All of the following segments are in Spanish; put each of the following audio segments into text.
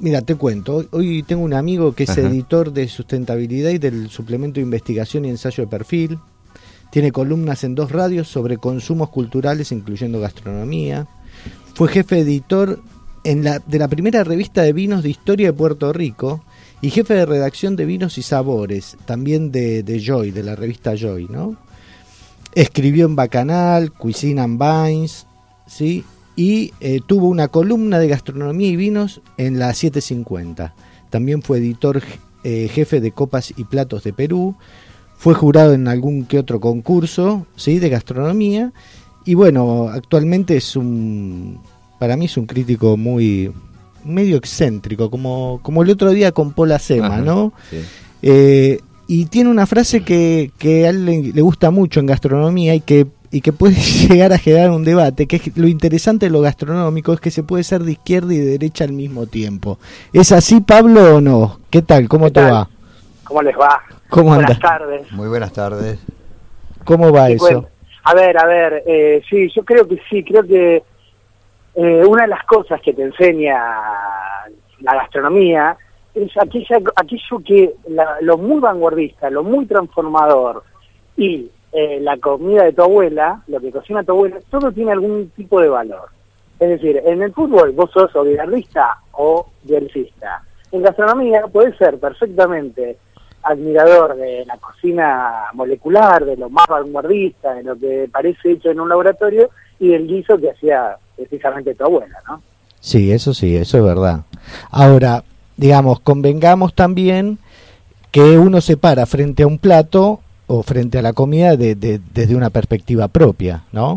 Mira, te cuento, hoy tengo un amigo que es Ajá. editor de sustentabilidad y del suplemento de investigación y ensayo de perfil. Tiene columnas en 2 radios sobre consumos culturales, incluyendo gastronomía. Fue jefe editor de la primera revista de vinos de historia de Puerto Rico y jefe de redacción de vinos y sabores, también de Joy, de la revista Joy, ¿no? Escribió en Bacanal, Cuisine and Vines, ¿sí? Y tuvo una columna de gastronomía y vinos en la 750. También fue editor jefe de Copas y Platos de Perú. Fue jurado en algún que otro concurso, ¿sí?, de gastronomía. Y bueno, actualmente para mí es un crítico medio excéntrico, como el otro día con Paul Acema, ¿no? Sí. Y tiene una frase que a él le gusta mucho en gastronomía y que puede llegar a generar un debate, que es lo interesante de lo gastronómico, es que se puede ser de izquierda y de derecha al mismo tiempo. ¿Es así, Pablo, o no? ¿Qué tal? ¿Cómo te va? ¿Cómo les va? ¿Cómo Buenas andas? tardes. Muy buenas tardes. ¿Cómo va eso? Bueno, a ver, sí, yo creo que una de las cosas que te enseña la gastronomía es aquello que lo muy vanguardista, lo muy transformador y la comida de tu abuela, lo que cocina tu abuela, todo tiene algún tipo de valor. Es decir, en el fútbol vos sos o bilardista o bielcista. En gastronomía podés ser perfectamente admirador de la cocina molecular, de lo más vanguardista, de lo que parece hecho en un laboratorio y del guiso que hacía precisamente tu abuela, ¿no? Sí, eso es verdad. Ahora, digamos, convengamos también que uno se para frente a un plato o frente a la comida desde una perspectiva propia, ¿no?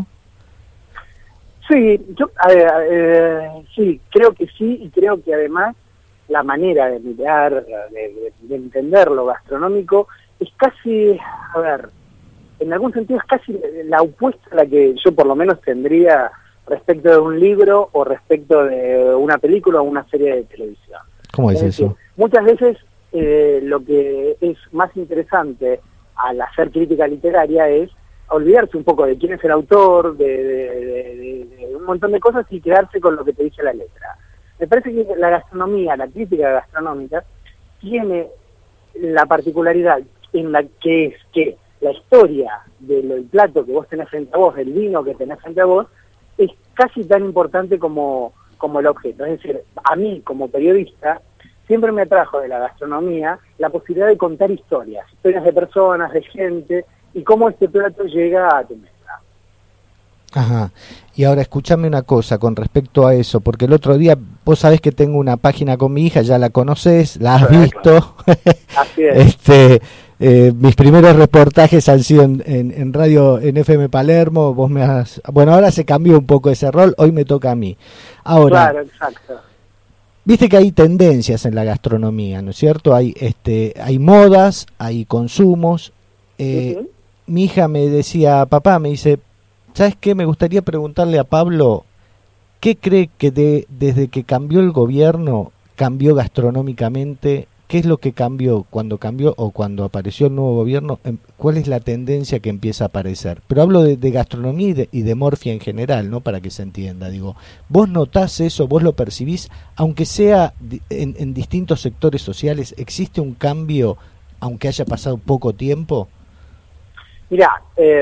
Sí, sí, creo que sí, y creo que además la manera de mirar, de entender lo gastronómico es casi, en algún sentido es casi la opuesta a la que yo por lo menos tendría respecto de un libro o respecto de una película o una serie de televisión. ¿Cómo es decir, eso? Muchas veces lo que es más interesante al hacer crítica literaria es olvidarse un poco de quién es el autor, de un montón de cosas y quedarse con lo que te dice la letra. Me parece que la gastronomía, la crítica gastronómica, tiene la particularidad en la que es que la historia del plato que vos tenés frente a vos, del vino que tenés frente a vos, es casi tan importante como el objeto. Es decir, a mí como periodista siempre me atrajo de la gastronomía la posibilidad de contar historias de personas, de gente, y cómo este plato llega a tu mesa. Ajá. Y ahora escúchame una cosa con respecto a eso, porque el otro día, vos sabés que tengo una página con mi hija, ya la conocés, la has visto. Así es. Mis primeros reportajes han sido en radio, en FM Palermo, bueno, ahora se cambió un poco ese rol, hoy me toca a mí. Ahora, claro, exacto. Viste que hay tendencias en la gastronomía, ¿no es cierto? Hay modas, hay consumos. Mi hija me decía, papá, me dice, ¿sabes qué? Me gustaría preguntarle a Pablo, ¿qué cree que desde que cambió el gobierno, cambió gastronómicamente? ¿Qué es lo que cambió o cuando apareció el nuevo gobierno? ¿Cuál es la tendencia que empieza a aparecer? Pero hablo de gastronomía y de Morfia en general, ¿no? Para que se entienda. Digo, ¿vos notás eso? ¿Vos lo percibís? Aunque sea en distintos sectores sociales, ¿existe un cambio, aunque haya pasado poco tiempo? Mirá,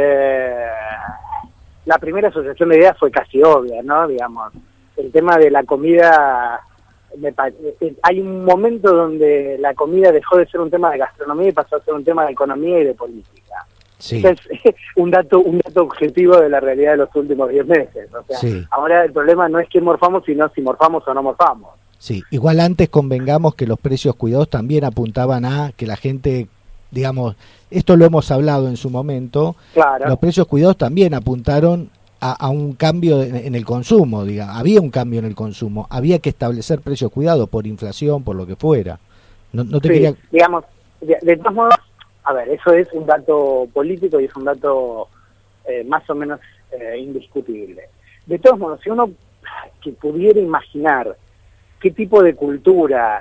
la primera asociación de ideas fue casi obvia, ¿no? Digamos, el tema de la comida... hay un momento donde la comida dejó de ser un tema de gastronomía y pasó a ser un tema de economía y de política. Sí. Es un dato objetivo de la realidad de los últimos 10 meses. O sea, sí. Ahora el problema no es que morfamos, sino si morfamos o no morfamos. Sí, igual antes convengamos que los precios cuidados también apuntaban a que la gente, digamos, esto lo hemos hablado en su momento, claro. Los precios cuidados también apuntaron a un cambio en el consumo, digamos. Había un cambio en el consumo, había que establecer precios cuidados por inflación, por lo que fuera. No te quería... digamos, de todos modos, eso es un dato político y es un dato más o menos indiscutible. De todos modos, si uno que pudiera imaginar qué tipo de cultura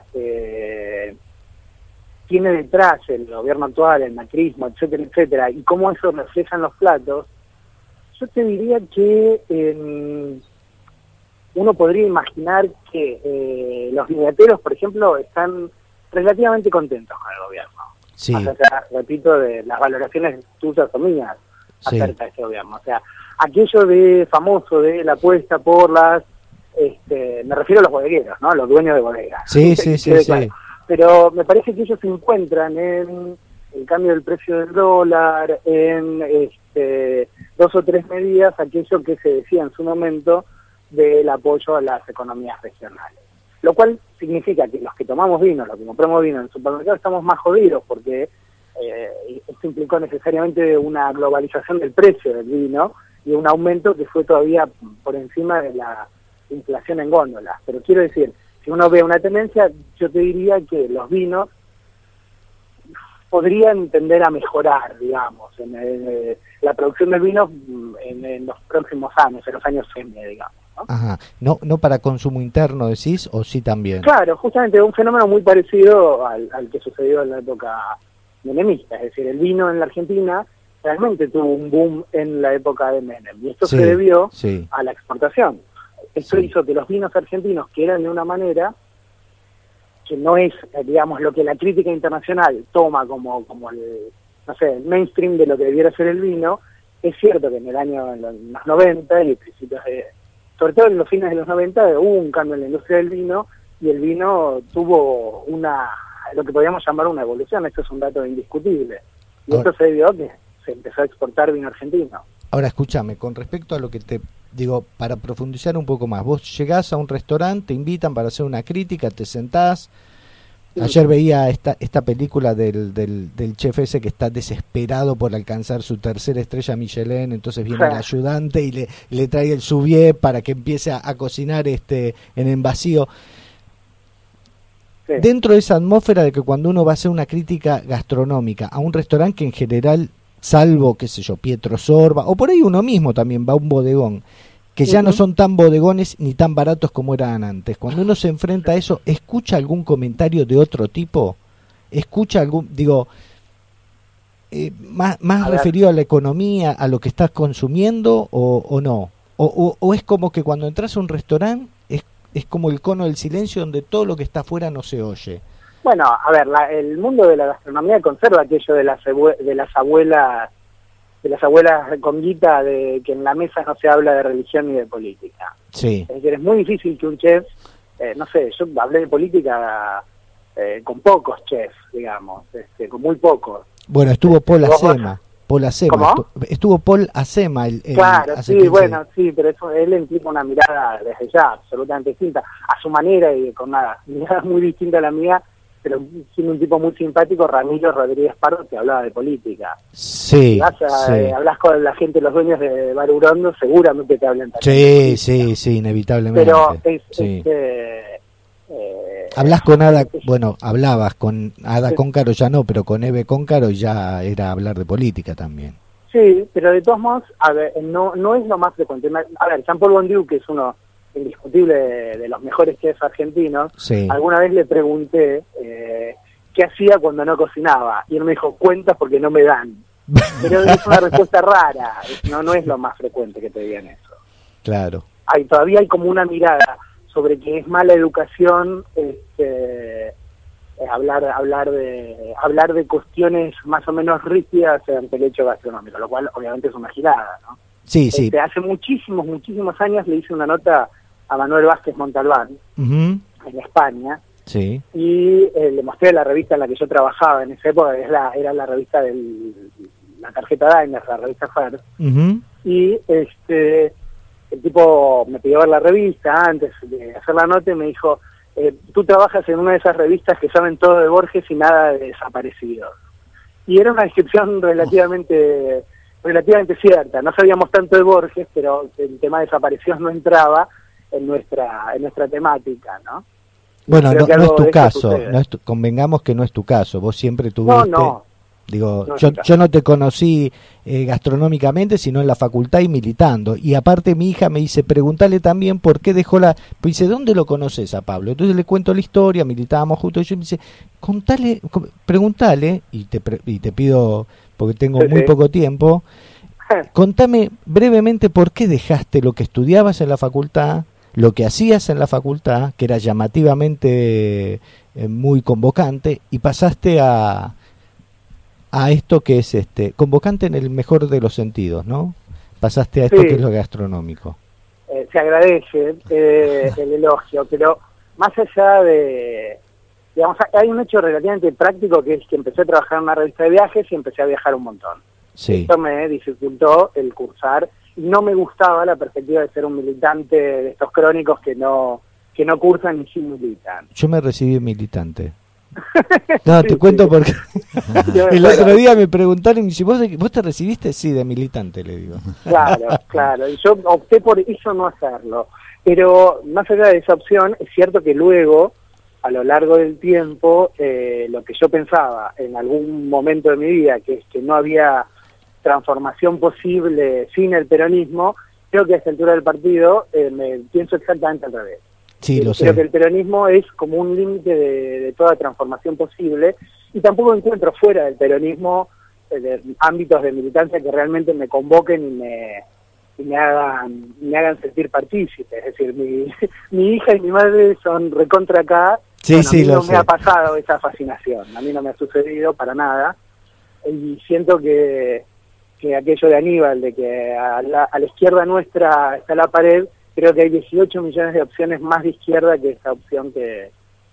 tiene detrás el gobierno actual, el macrismo, etcétera, etcétera, y cómo eso refleja en los platos, yo te diría que uno podría imaginar que los viñateros, por ejemplo, están relativamente contentos con el gobierno. Sí. Más allá, repito, de las valoraciones tuyas o mías acerca de ese gobierno. O sea, aquello de famoso de la apuesta por me refiero a los bodegueros, ¿no? Los dueños de bodegas. Sí. Pero me parece que ellos se encuentran en el cambio del precio del dólar, en 2 o 3 medidas, aquello que se decía en su momento del apoyo a las economías regionales. Lo cual significa que los que tomamos vino, los que compramos vino en el supermercado, estamos más jodidos porque esto implicó necesariamente una globalización del precio del vino y un aumento que fue todavía por encima de la inflación en góndolas. Pero quiero decir, si uno ve una tendencia, yo te diría que los vinos podrían tender a mejorar, digamos, en la producción del vino en los próximos años, en los años 100, digamos, ¿no? Ajá. No para consumo interno, decís, o sí también. Claro, justamente un fenómeno muy parecido al que sucedió en la época menemista, es decir, el vino en la Argentina realmente tuvo un boom en la época de Menem, y esto se debió a la exportación. Esto hizo que los vinos argentinos, que eran de una manera que no es, digamos, lo que la crítica internacional toma como el mainstream de lo que debiera ser el vino, es cierto que en los 90 y principios sobre todo en los fines de los 90, hubo un cambio en la industria del vino, y el vino tuvo lo que podríamos llamar una evolución. Esto es un dato indiscutible. Y esto se debió a que se empezó a exportar vino argentino. Ahora, escúchame, con respecto a lo que te digo, para profundizar un poco más, vos llegás a un restaurante, te invitan para hacer una crítica, te sentás. Ayer veía esta película del chef ese que está desesperado por alcanzar su tercera estrella Michelin, entonces viene el ayudante y le trae el souvier para que empiece a cocinar en el vacío. Sí. Dentro de esa atmósfera de que cuando uno va a hacer una crítica gastronómica a un restaurante que en general, salvo, qué sé yo, Pietro Sorba, o por ahí uno mismo también va a un bodegón, que ya no son tan bodegones ni tan baratos como eran antes. Cuando uno se enfrenta a eso, ¿escucha algún comentario de otro tipo? ¿Escucha algún, más referido a la economía, a lo que estás consumiendo, o no? O es como que cuando entras a un restaurante es como el cono del silencio donde todo lo que está afuera no se oye? Bueno, a ver, el mundo de la gastronomía conserva aquello de las abuelas con guita, de que en la mesa no se habla de religión ni de política. Sí. Es decir, es muy difícil que un chef, yo hablé de política con pocos chefs, digamos, con muy pocos. Bueno, estuvo Paul Acema. ¿Cómo? Estuvo Paul Acema. Claro, sí, pero eso, él implica una mirada desde ya absolutamente distinta, a su manera y con una mirada muy distinta a la mía, pero siendo un tipo muy simpático, Ramiro Rodríguez Pardo, que hablaba de política. Sí. Si hablas con la gente, los dueños de Bar Urondo, seguramente te hablan también. Sí, inevitablemente. Pero hablas con Ada, hablabas con Ada Cóncaro, ya no, pero con Eve Cóncaro ya era hablar de política también. Sí, pero de todos modos, a ver, no es lo más frecuente. A ver, Jean-Paul Bondieu, que es uno indiscutible de los mejores chefs argentinos, alguna vez le pregunté qué hacía cuando no cocinaba, y él me dijo, cuentas porque no me dan. Pero es una respuesta rara, no es lo más frecuente que te digan eso. Claro. Todavía hay como una mirada sobre que es mala educación hablar de cuestiones más o menos rígidas ante el hecho gastronómico, lo cual obviamente es una gilada, ¿no? Sí. Hace muchísimos años le hice una nota a Manuel Vázquez Montalbán en España, y le mostré la revista en la que yo trabajaba en esa época, era la revista la tarjeta Daimler, la revista Fer, y el tipo me pidió ver la revista antes de hacer la nota y me dijo, tú trabajas en una de esas revistas que saben todo de Borges y nada de desaparecidos. Y era una descripción relativamente cierta. No sabíamos tanto de Borges, pero el tema de desaparecidos no entraba en nuestra temática, ¿no? Bueno, no es tu caso, convengamos que no es tu caso. Vos siempre tuviste... yo no te conocí gastronómicamente, sino en la facultad y militando. Y aparte mi hija me dice, pregúntale también por qué dejó pues dice, ¿dónde lo conoces a Pablo? Entonces le cuento la historia, militábamos juntos, y me dice, preguntale, y te pido, porque tengo muy poco tiempo, contame brevemente por qué dejaste lo que estudiabas en la facultad, lo que hacías en la facultad, que era llamativamente muy convocante, y pasaste a esto que es convocante en el mejor de los sentidos, ¿no? Pasaste a esto Sí. que es lo gastronómico. Se agradece el elogio, pero más allá de, digamos, hay un hecho relativamente práctico, que es que empecé a trabajar en una revista de viajes y empecé a viajar un montón. Sí. Esto me dificultó el cursar, y no me gustaba la perspectiva de ser un militante de estos crónicos que no cursan ni sí militan. Yo me recibí militante. No, Sí, te cuento sí. porque Yo, el bueno, otro día me preguntaron, si vos te recibiste, sí, de militante, le digo. Claro, y yo opté por eso, no hacerlo. Pero más allá de esa opción, es cierto que luego, a lo largo del tiempo, lo que yo pensaba en algún momento de mi vida, que es que no había transformación posible sin el peronismo, creo que a esta altura del partido me pienso exactamente al revés. Sí, lo Creo que sé. el peronismo es como un límite de toda transformación posible, y tampoco encuentro fuera del peronismo de ámbitos de militancia que realmente me convoquen y me hagan sentir partícipe. Es decir, mi hija y mi madre son recontra acá. Sí, Bueno, sí, a mí lo no sé. me ha pasado esa fascinación, a mí no me ha sucedido para nada, y siento que aquello de Aníbal, de que a la izquierda nuestra está la pared, creo que hay 18 millones de opciones más de izquierda que esa opción que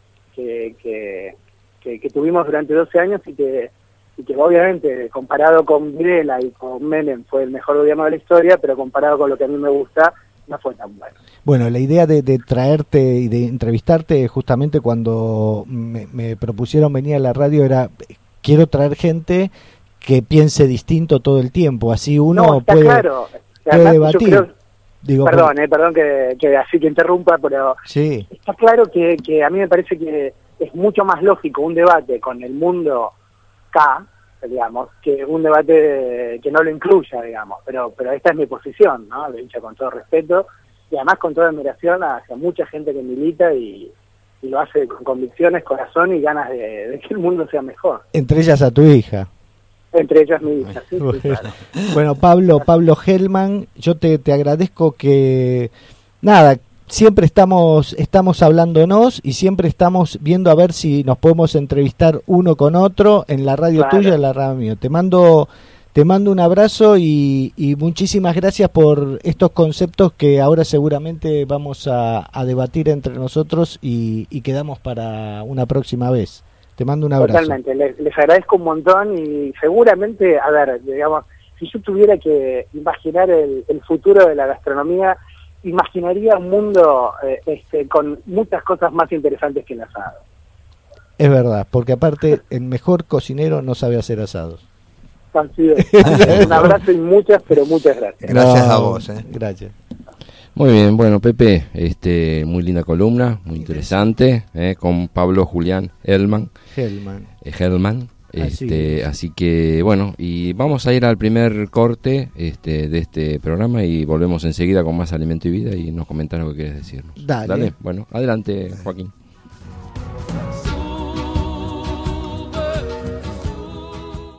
tuvimos durante 12 años, y que obviamente, comparado con Videla y con Menem, fue el mejor gobierno de la historia, pero comparado con lo que a mí me gusta, no fue tan bueno. Bueno, la idea de traerte y de entrevistarte, justamente cuando me propusieron venir a la radio, era: quiero traer gente que piense distinto todo el tiempo, así uno No, está puede, claro. puede Además, yo debatir. creo, Digo, perdón que así que interrumpa, pero sí, está claro que a mí me parece que es mucho más lógico un debate con el mundo K, digamos, que un debate que no lo incluya, digamos. Pero esta es mi posición, ¿no? Lo he dicho con todo respeto, y además con toda admiración hacia mucha gente que milita y lo hace con convicciones, corazón y ganas de que el mundo sea mejor. entre ellas a tu hija. Entre ellas mi hija, sí, Bueno, claro. bueno, Pablo Hellman, yo te agradezco que, nada, siempre estamos hablándonos y siempre estamos viendo a ver si nos podemos entrevistar uno con otro en la radio Claro. tuya, en la radio mía. Te mando un abrazo y muchísimas gracias por estos conceptos que ahora seguramente vamos a debatir entre nosotros y quedamos para una próxima vez. Te mando un abrazo. Totalmente, les agradezco un montón, y seguramente, a ver, digamos, si yo tuviera que imaginar el futuro de la gastronomía, imaginaría un mundo con muchas cosas más interesantes que el asado. Es verdad, porque aparte el mejor cocinero no sabe hacer asados. Así es. Un abrazo y muchas, pero muchas gracias. Gracias a vos. Gracias. Muy bien, bueno, Pepe, muy linda columna, muy interesante, con Pablo Julián Hellman. Hellman. Así que bueno, y vamos a ir al primer corte de este programa y volvemos enseguida con más Alimento y Vida y nos comentan lo que quieres decirnos. Dale. Bueno, adelante, Joaquín.